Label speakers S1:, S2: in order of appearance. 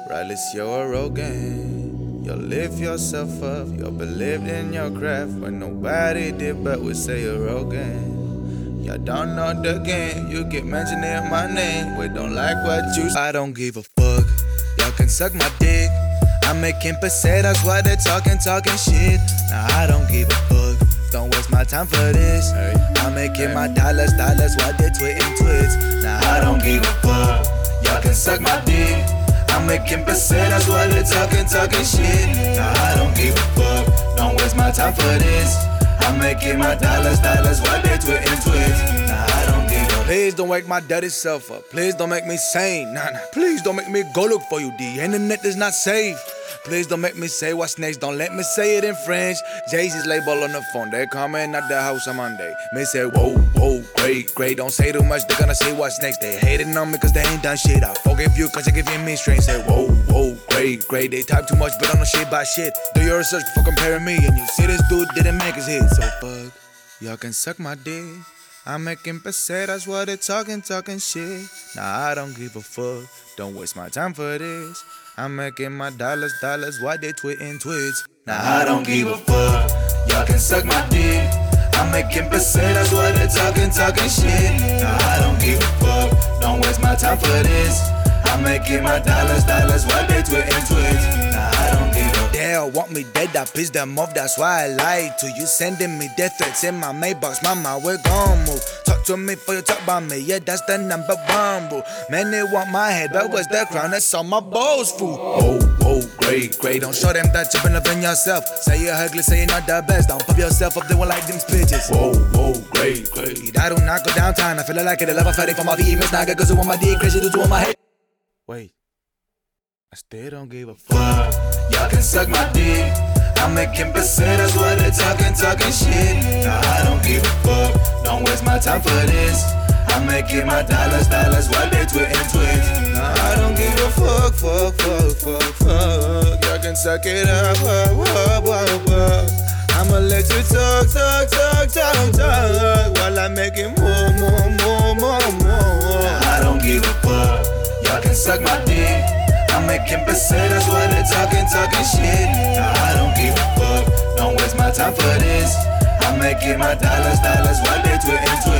S1: Regardless, you're arrogant. You'll lift yourself up. You'll believe in your craft when nobody did but would say you're arrogant. Y'all don't know the game. You keep mentioning my name. We don't like what you say. I don't give a fuck. Y'all can suck my dick. I'm making pesetas while they're talking shit. Nah, I don't give a fuck. Don't waste my time for this. I'm making my dollars while they're tweeting twits. Nah, I don't give a fuck. Y'all can suck my dick. I'm making pesetas while they're talking shit. Nah, I don't give a fuck. Don't waste my time for this. I'm making my dollars while they're tweeting twits. Nah, I don't give a. Please don't wake my dirty self up. Please don't make me sane. Nah. Please don't make me go look for you. The internet is not safe. Please don't make me say what's next. Don't let me say it in French. Jay-Z's label on the phone. They coming at the house on Monday. Me say, whoa, great. Don't say too much. They gonna say what's next. They hating on me cause they ain't done shit. I forgive you cause you're giving me strength. Say, whoa, great. They type too much but don't know shit by shit. Do your research before comparing me. And you see this dude didn't make his hit. So fuck, y'all can suck my dick. I'm making pesetas while they talking shit. Nah, I don't give a fuck. Don't waste my time for this. I'm making my dollars while they tweeting twits. Nah, I don't give a fuck. Y'all can suck my dick. I'm making pesetas while they talking shit. Nah, I don't give a fuck. Don't waste my time for this. I'm making my dollars while they tweeting twits. Nah, I don't give a. They all want me dead, I pissed them off, that's why I lied to you. Sending me death threats in my Maybach, mama, we're gon' move. Talk to me before you talk about me, yeah, that's the number one rule. Man, they want my head, but what's the crown that's on my balls, fool? Whoa, great, don't show them that you're believe in yourself. Say you're ugly, say you're not the best, don't pump yourself up, they won't like them bitches. Whoa, great. I do not go downtown, I feel like it, I love a fighting for my females, now I got cause you want my dick, crazy to do on my head. Wait, I still don't give a fuck. Y'all can suck my dick. I'm making pesetas while they're talking shit. Nah, I don't give a fuck. Don't waste my time for this. I'm making my dollars while they're tweeting twits. Nah, I don't give a fuck. Y'all can suck it up. I'ma let you talk while I'm making more. Nah, I don't give a fuck. Y'all can suck my dick. I'm making pesetas while they're talking shit. Nah, I don't give a fuck. Don't waste my time for this. I'm making my dollars while they're tweeting twits.